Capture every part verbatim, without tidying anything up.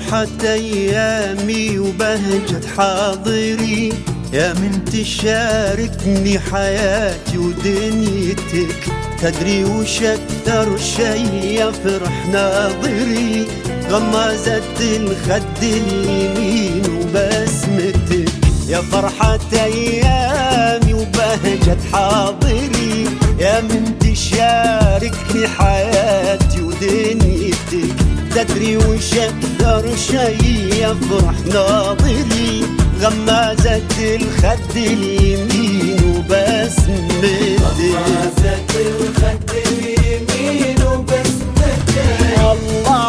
فرحة أيامي وبهجة حاضري، يا من تشاركني حياتي ودنيتك. تدري وش أكثر شي يفرح ناظري؟ غمازة الخد اليمين وبسمتك. يا فرحة أيامي وبهجة حاضري، يا من تشاركني حياتي ودنيتك. تدري وش أكثر شي يفرح ناظري؟ غمازة الخد اليمين وبسمتك. غمازة الخد اليمين وبسمتك. الله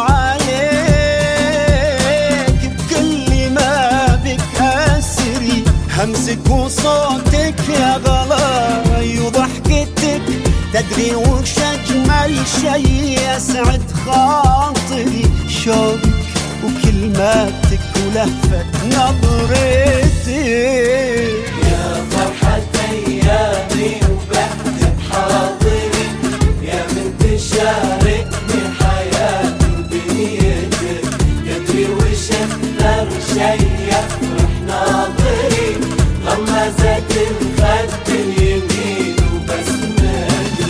عليك بكل ما بك أسري، همسك وصوتك يا غلاي وضحكتك. تدري وش أجمل شي يسعد خاطري؟ شوقك وكلماتك ولهفة نظرتك. يا فرحة أيامي وبهجة حاضري، يا من تشاركني حياتي ودنيتك. تدري وش أكثر شي يفرح ناظري؟ غمازة الخد اليمين وبسمتك.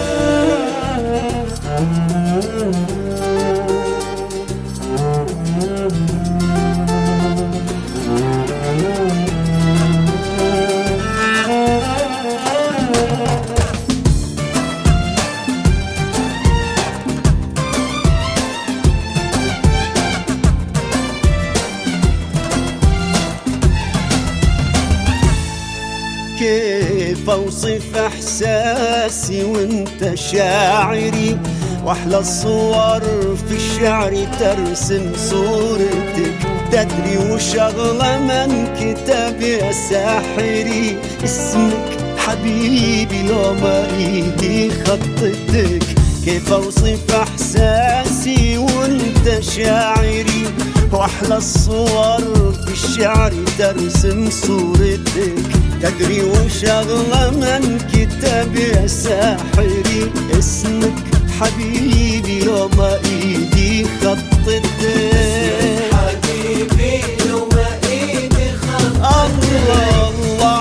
كيف أوصف إحساسي وانت شاعري؟ وأحلى الصور في الشعر ترسم صورتك. تدري وش أغلى من كتاب يا ساحري؟ اسمك حبيبي لو ما إيدي خطتك. كيف أوصف إحساسي وانت شاعري؟ وأحلى الصور في الشعر ترسم صورتك. تدري وش أغلى من كتاب يا ساحري؟ اسمك حبيبي لو ما إيدي خطتك. حبيبي لو ما إيدي خطتك. الله الله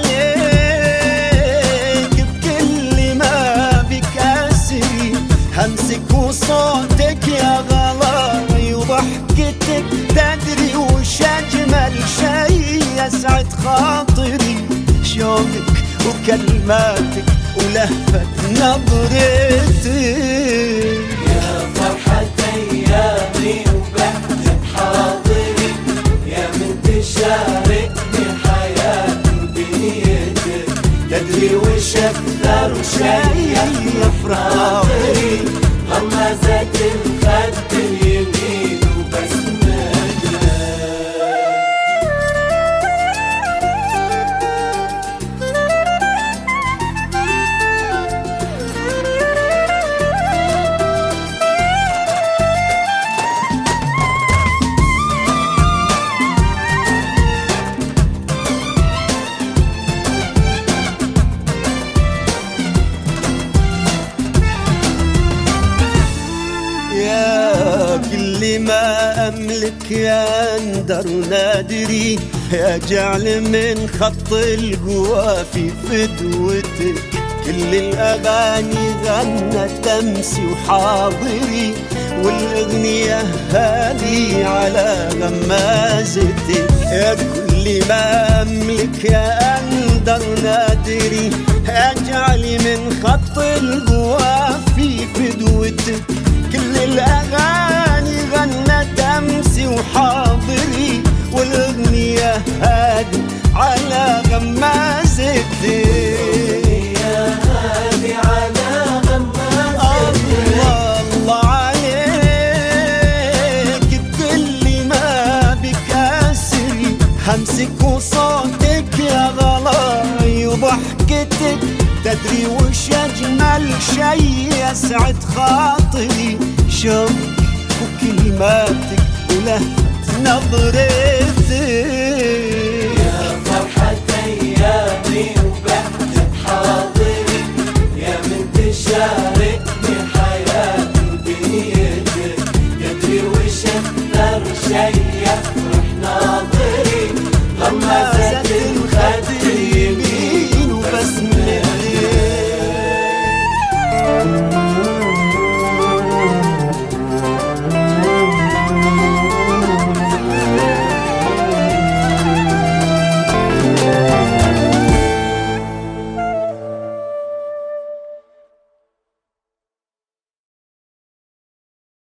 عليك بكل ما بك أسري، همسك وصوتك يا غلاي وضحكتك. تدري وش أجمل شي يسعد خاطري؟ شوقك وكلماتك ولهفة نظرتك. يا فرحة أيامي وبهجة حاضري، يا من تشاركني حياتي ودنيتك. تدري وش أكثر شي يفرح ناظري؟ غمازة الخد اليمين وبسمتك. يا كل ما أملك يا أندر نادري، يا جعل من خط القوى في فدوتك. كل الأغاني غنت أمسي وحاضري، والأغنية هذه على غمازتك. يا كل ما أملك يا أندر نادري، اجعل من خط القوى في فدوتك. كل الأغاني غنت أمسي وحاضري، والأغنية هادي على غمازتك. الله الله عليك بكل ما بك أسري، همسك وصوتك يا غلاي وضحكتك. تدري وش أجمل شي يسعد خاطري؟ شوقك وكلماتك ولهفة نظرتك.